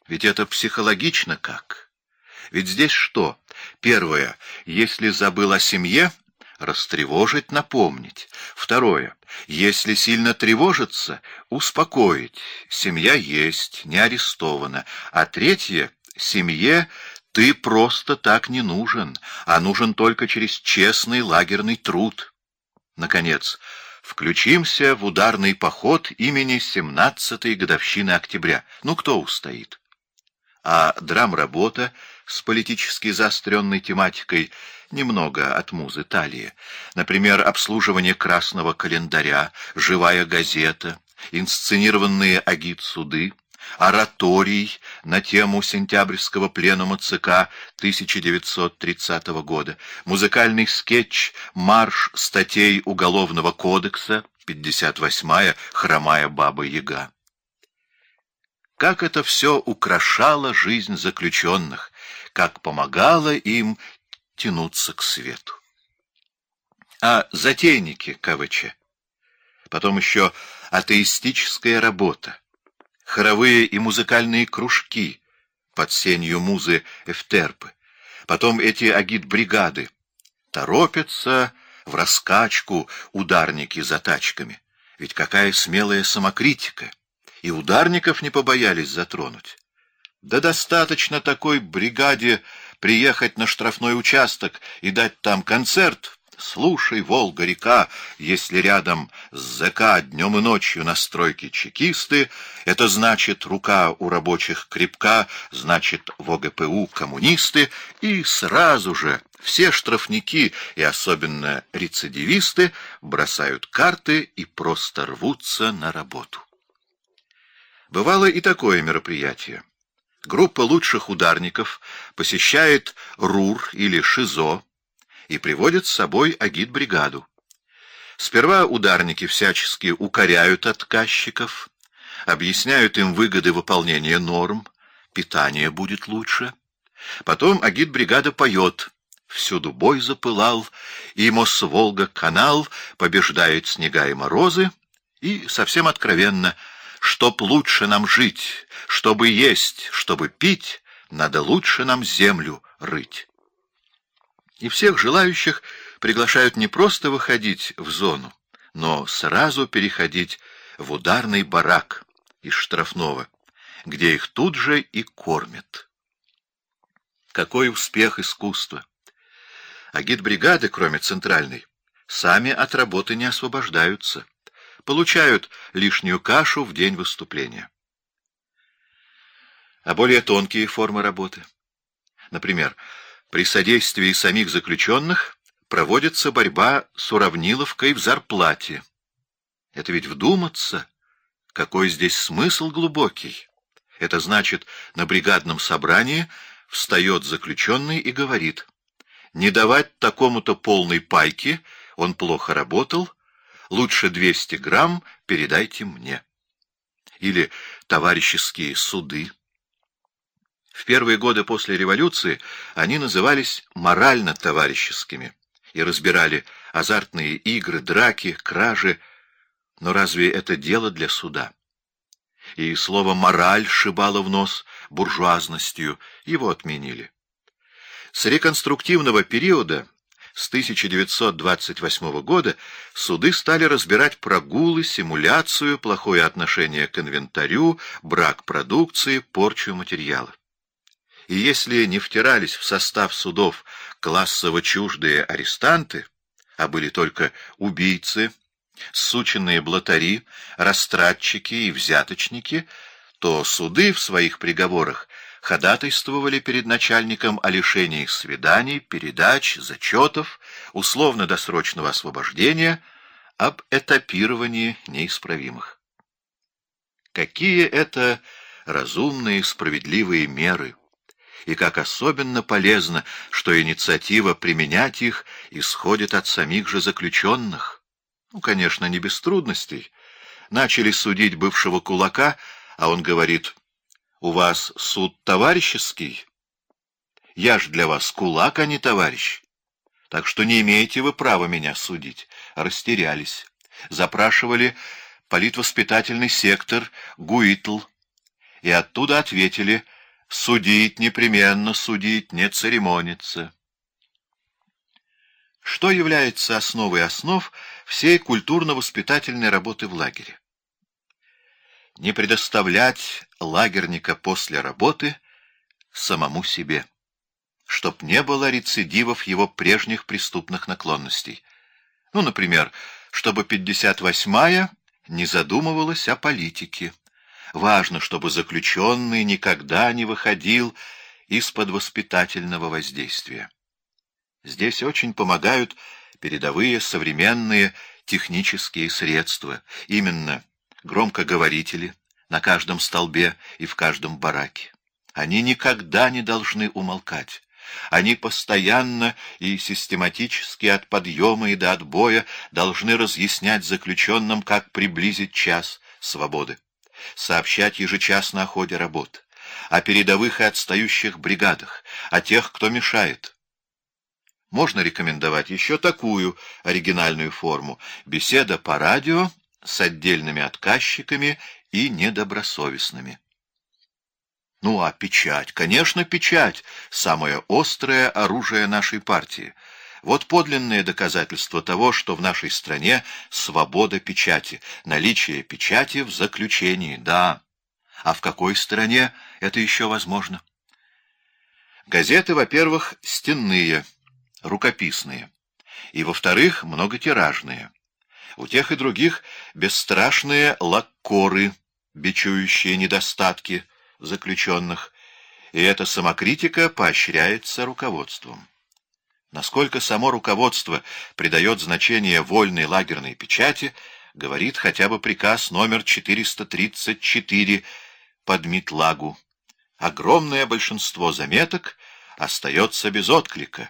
Ведь это психологично как? Ведь здесь что? Первое, если забыл о семье, растревожить, напомнить. Второе, если сильно тревожится, успокоить. Семья есть, не арестована. А третье, семье ты просто так не нужен, а нужен только через честный лагерный труд. Наконец, включимся в ударный поход имени 17-й годовщины октября. Ну, кто устоит? А драмработа с политически заостренной тематикой немного от музы Талии. Например, обслуживание красного календаря, живая газета, инсценированные агит-суды, ораторий на тему сентябрьского пленума ЦК 1930 года, музыкальный скетч «Марш статей Уголовного кодекса», 58-я «Хромая баба-яга». Как это все украшало жизнь заключенных, как помогало им тянуться к свету. А затейники КВЧ, потом еще атеистическая работа, хоровые и музыкальные кружки под сенью музы Эфтерпы, потом эти агит-бригады, торопятся в раскачку ударники за тачками. Ведь какая смелая самокритика! И ударников не побоялись затронуть. Да достаточно такой бригаде приехать на штрафной участок и дать там концерт. Слушай, Волга-река, если рядом с ЗК днем и ночью на стройке чекисты, это значит, рука у рабочих крепка, значит, в ОГПУ коммунисты, и сразу же все штрафники, и особенно рецидивисты, бросают карты и просто рвутся на работу. Бывало и такое мероприятие. Группа лучших ударников посещает РУР или ШИЗО и приводит с собой агит-бригаду. Сперва ударники всячески укоряют отказчиков, объясняют им выгоды выполнения норм, питание будет лучше. Потом агит-бригада поет: «Всюду бой запылал, и Мосволга-канал побеждает снега и морозы», и совсем откровенно: «Чтоб лучше нам жить, чтобы есть, чтобы пить, надо лучше нам землю рыть». И всех желающих приглашают не просто выходить в зону, но сразу переходить в ударный барак из штрафного, где их тут же и кормят. Какой успех искусства! Агитбригады, кроме центральной, сами от работы не освобождаются, получают лишнюю кашу в день выступления. А более тонкие формы работы. Например, при содействии самих заключенных проводится борьба с уравниловкой в зарплате. Это ведь вдуматься, какой здесь смысл глубокий. Это значит, на бригадном собрании встает заключенный и говорит: не давать такому-то полной пайки, он плохо работал, лучше 200 грамм передайте мне. Или товарищеские суды. В первые годы после революции они назывались морально-товарищескими и разбирали азартные игры, драки, кражи. Но разве это дело для суда? И слово «мораль» шибало в нос буржуазностью, его отменили. С реконструктивного периода, с 1928 года, суды стали разбирать прогулы, симуляцию, плохое отношение к инвентарю, брак продукции, порчу материала. И если не втирались в состав судов классово чуждые арестанты, а были только убийцы, сученные блатари, растратчики и взяточники, то суды в своих приговорах ходатайствовали перед начальником о лишении свиданий, передач, зачетов, условно-досрочного освобождения, об этапировании неисправимых. Какие это разумные, справедливые меры! И как особенно полезно, что инициатива применять их исходит от самих же заключенных. Ну, конечно, не без трудностей. Начали судить бывшего кулака, а он говорит: «У вас суд товарищеский? Я ж для вас кулак, а не товарищ. Так что не имеете вы права меня судить». Растерялись. Запрашивали политвоспитательный сектор, ГУИТЛ, и оттуда ответили: Судить непременно судить, не церемониться. Что является основой основ всей культурно-воспитательной работы в лагере? Не предоставлять лагерника после работы самому себе, чтоб не было рецидивов его прежних преступных наклонностей. Ну, например, чтобы 58-я не задумывалась о политике. Важно, чтобы заключенный никогда не выходил из-под воспитательного воздействия. Здесь очень помогают передовые современные технические средства, именно громкоговорители на каждом столбе и в каждом бараке. Они никогда не должны умолкать. Они постоянно и систематически от подъема и до отбоя должны разъяснять заключенным, как приблизить час свободы, сообщать ежечасно о ходе работы, о передовых и отстающих бригадах, о тех, кто мешает. Можно рекомендовать еще такую оригинальную форму — беседа по радио с отдельными отказчиками и недобросовестными. Ну а печать, конечно, печать — самое острое оружие нашей партии. Вот подлинное доказательство того, что в нашей стране свобода печати, наличие печати в заключении, да. А в какой стране это еще возможно? Газеты, во-первых, стенные, рукописные, и, во-вторых, многотиражные. У тех и других бесстрашные лаккоры, бичующие недостатки заключенных, и эта самокритика поощряется руководством. Насколько само руководство придает значение вольной лагерной печати, говорит хотя бы приказ номер 434 по Дмитлагу. Огромное большинство заметок остается без отклика.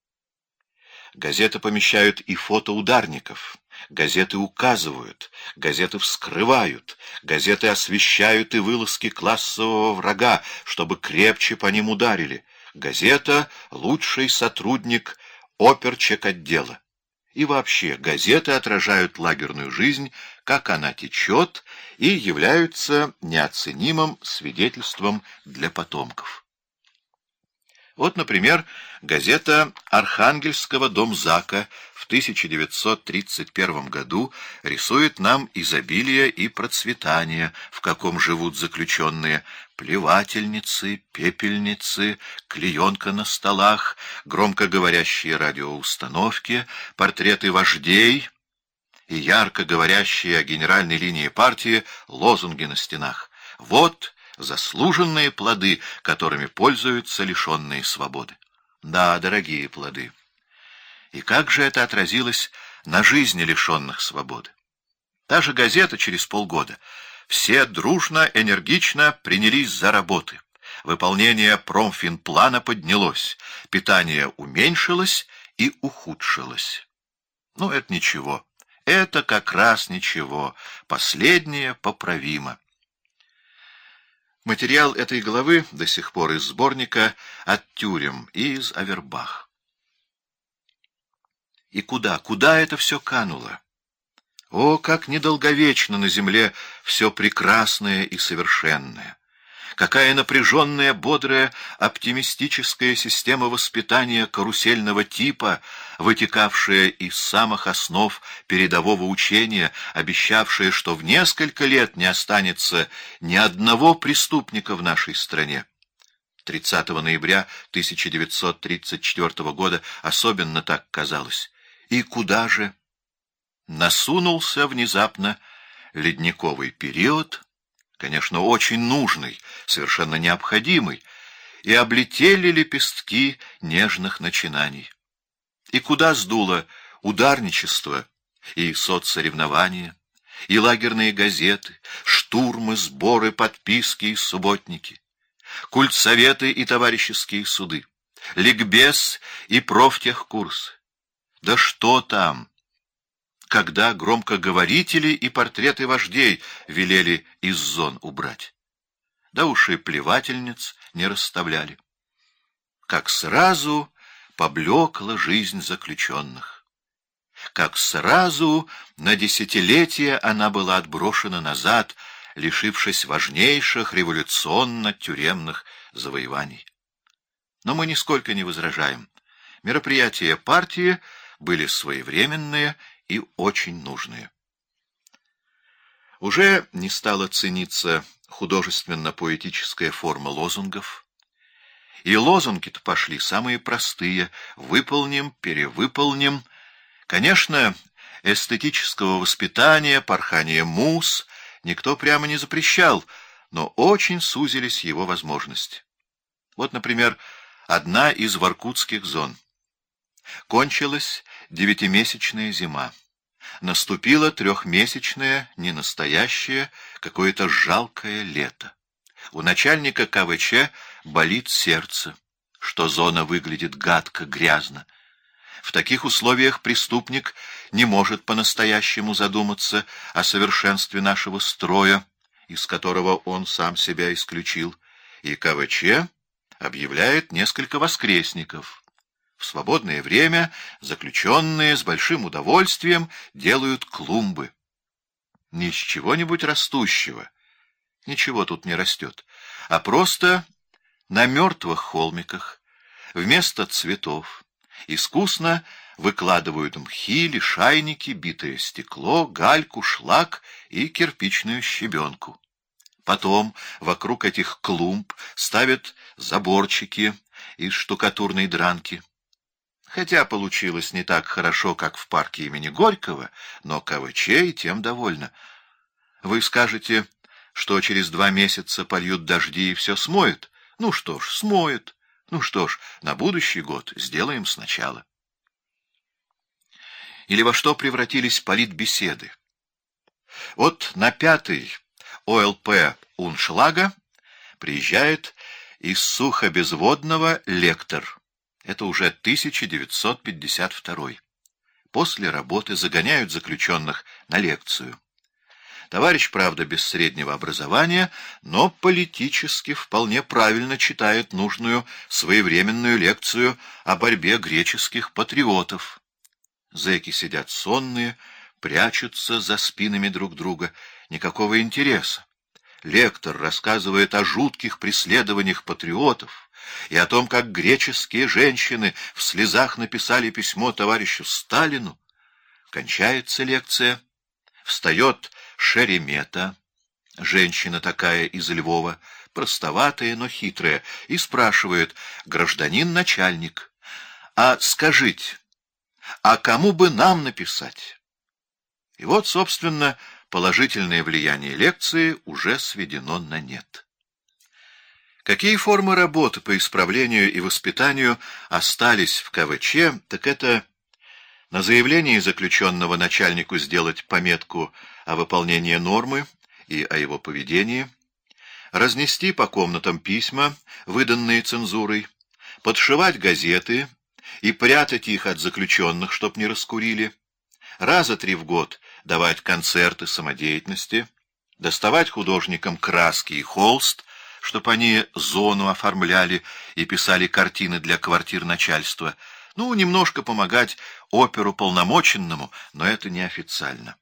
Газеты помещают и фото ударников, газеты указывают, газеты вскрывают, газеты освещают и вылазки классового врага, чтобы крепче по ним ударили. Газета — лучший сотрудник оперчек-отдела. И вообще, газеты отражают лагерную жизнь, как она течет, и являются неоценимым свидетельством для потомков. Вот, например, газета Архангельского домзака в 1931 году рисует нам изобилие и процветание, в каком живут заключенные: плевательницы, пепельницы, клеенка на столах, громкоговорящие радиоустановки, портреты вождей и ярко говорящие о генеральной линии партии лозунги на стенах. Вот заслуженные плоды, которыми пользуются лишенные свободы. Да, дорогие плоды. И как же это отразилось на жизни лишенных свободы? Та же газета через полгода. Все дружно, энергично принялись за работы. Выполнение промфинплана поднялось, питание уменьшилось и ухудшилось. Ну, это ничего. Это как раз ничего. Последнее поправимо. Материал этой главы до сих пор из сборника «От тюрем» и из Авербах. И куда это все кануло? О, как недолговечно на земле все прекрасное и совершенное! Какая напряженная, бодрая, оптимистическая система воспитания карусельного типа, вытекавшая из самых основ передового учения, обещавшая, что в несколько лет не останется ни одного преступника в нашей стране. 30 ноября 1934 года особенно так казалось. И куда же? Насунулся внезапно ледниковый период, конечно, очень нужный, совершенно необходимый, и облетели лепестки нежных начинаний. И куда сдуло ударничество и соцсоревнования, и лагерные газеты, штурмы, сборы, подписки и субботники, культсоветы и товарищеские суды, ликбез и профтехкурсы. Да что там! Когда громкоговорители и портреты вождей велели из зон убрать. Да уж и плевательниц не расставляли. Как сразу поблекла жизнь заключенных. Как сразу на десятилетия она была отброшена назад лишившись важнейших революционно-тюремных завоеваний. Но мы нисколько не возражаем. Мероприятия партии были своевременные и очень нужные. Уже не стала цениться художественно-поэтическая форма лозунгов. И лозунги-то пошли самые простые: выполним, перевыполним. Конечно, эстетического воспитания, порхания муз никто прямо не запрещал, но очень сузились его возможности. Вот, например, одна из воркутских зон. Кончилась 9-месячная зима. Наступило 3-месячное, ненастоящее, какое-то жалкое лето. У начальника КВЧ болит сердце, что зона выглядит гадко, грязно. В таких условиях преступник не может по-настоящему задуматься о совершенстве нашего строя, из которого он сам себя исключил, и КВЧ объявляет несколько воскресников. В свободное время заключенные с большим удовольствием делают клумбы. Не из чего-нибудь растущего, ничего тут не растет, а просто на мертвых холмиках вместо цветов искусно выкладывают мхи, лишайники, битое стекло, гальку, шлак и кирпичную щебенку. Потом вокруг этих клумб ставят заборчики из штукатурной дранки. Хотя получилось не так хорошо, как в парке имени Горького, но КВЧ и тем довольна. Вы скажете, что через 2 месяца польют дожди и все смоет. Ну что ж, смоет. Ну что ж, на будущий год сделаем сначала. Или во что превратились политбеседы? Вот на 5-й ОЛП Уншлага приезжает из Сухобезводного лектор. Это уже 1952. После работы загоняют заключенных на лекцию. Товарищ, правда, без среднего образования, но политически вполне правильно читает нужную своевременную лекцию о борьбе греческих патриотов. Зэки сидят сонные, прячутся за спинами друг друга. Никакого интереса. Лектор рассказывает о жутких преследованиях патриотов и о том, как греческие женщины в слезах написали письмо товарищу Сталину. Кончается лекция. Встает Шеремета, женщина такая из Львова, простоватая, но хитрая, и спрашивает: гражданин начальник, а скажите, а кому бы нам написать? И вот, собственно, положительное влияние лекции уже сведено на нет. Какие формы работы по исправлению и воспитанию остались в КВЧ, так это на заявлении заключенного начальнику сделать пометку о выполнении нормы и о его поведении, разнести по комнатам письма, выданные цензурой, подшивать газеты и прятать их от заключенных, чтоб не раскурили, раза 3 в год давать концерты самодеятельности, доставать художникам краски и холст, чтоб они зону оформляли и писали картины для квартир начальства, немножко помогать оперуполномоченному, но это неофициально.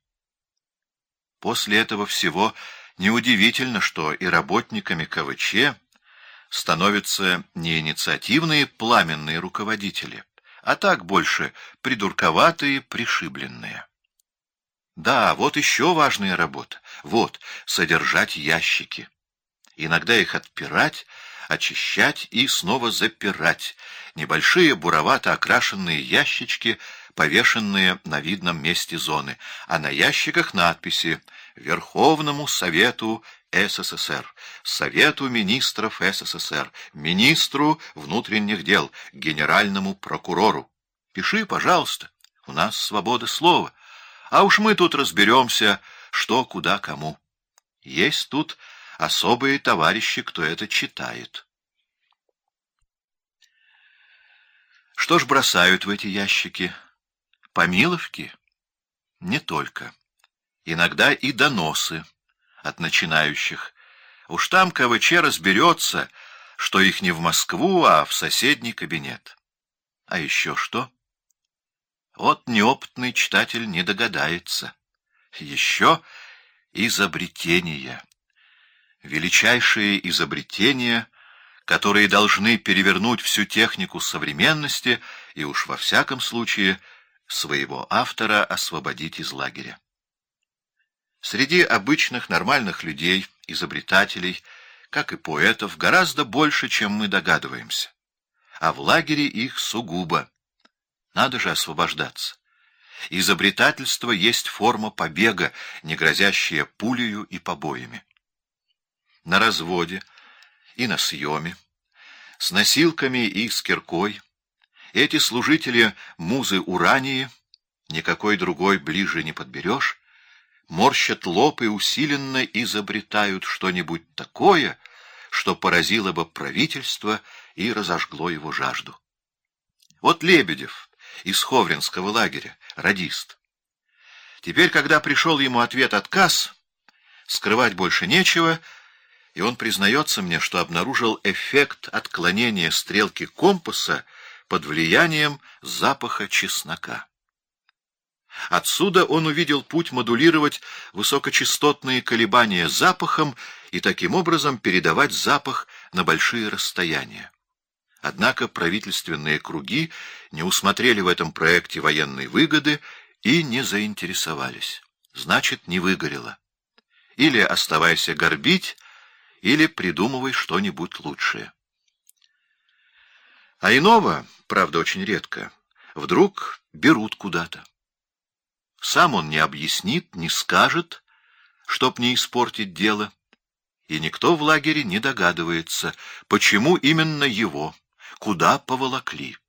После этого всего неудивительно, что и работниками КВЧ становятся не инициативные пламенные руководители, а так больше придурковатые, пришибленные. Да, вот еще важная работа. Вот, содержать ящики. Иногда их отпирать, очищать и снова запирать. Небольшие буровато окрашенные ящички, повешенные на видном месте зоны, а на ящиках надписи: Верховному Совету СССР, Совету Министров СССР, Министру внутренних дел, Генеральному прокурору. Пиши, пожалуйста, у нас свобода слова, а уж мы тут разберемся, что, куда, кому. Есть тут особые товарищи, кто это читает. Что ж бросают в эти ящики? Помиловки? Не только. Иногда и доносы от начинающих. Уж там КВЧ разберется, что их не в Москву, а в соседний кабинет. А еще что? Вот неопытный читатель не догадается. Еще изобретения. величайшие изобретения, которые должны перевернуть всю технику современности и уж во всяком случае своего автора освободить из лагеря. Среди обычных нормальных людей, изобретателей, как и поэтов, гораздо больше, чем мы догадываемся. А в лагере их сугубо. Надо же освобождаться. Изобретательство есть форма побега, не грозящая пулею и побоями. На разводе и на съеме, с носилками и с киркой, эти служители музы Урании, никакой другой ближе не подберешь, морщат лоб и усиленно изобретают что-нибудь такое, что поразило бы правительство и разожгло его жажду. Вот Лебедев из Ховринского лагеря, радист. Теперь, когда пришел ему ответ-отказ, скрывать больше нечего, и он признается мне, что обнаружил эффект отклонения стрелки компаса под влиянием запаха чеснока. Отсюда он увидел путь модулировать высокочастотные колебания запахом и таким образом передавать запах на большие расстояния. Однако правительственные круги не усмотрели в этом проекте военной выгоды и не заинтересовались. Значит, не выгорело. Или оставайся горбить, или придумывай что-нибудь лучшее. А иного, правда, очень редко, вдруг берут куда-то. Сам он не объяснит, не скажет, чтоб не испортить дело, и никто в лагере не догадывается, почему именно его, куда поволокли.